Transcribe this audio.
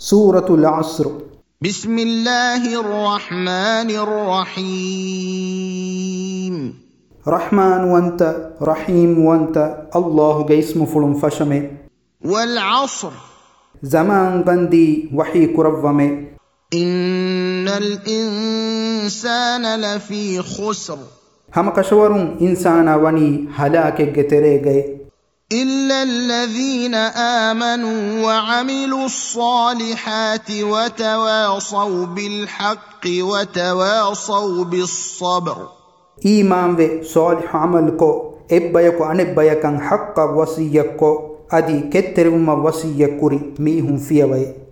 سورة العصر. بسم الله الرحمن الرحيم. رحمن وانت رحيم وانت الله جيسم فلن فشمي. والعصر. زمان بندي وحي كرفمي. إن الإنسان لفي خسر. هم كشورون إنسانا وني هلاك جتريجي إلا الذين آمنوا وعملوا الصالحات وتواصوا بالحق وتواصوا بالصبر. إيمان و صالح عملكو إبايكو أنبايكن حق وصيكو أدي كترم وصيكوري ميهم فيوي.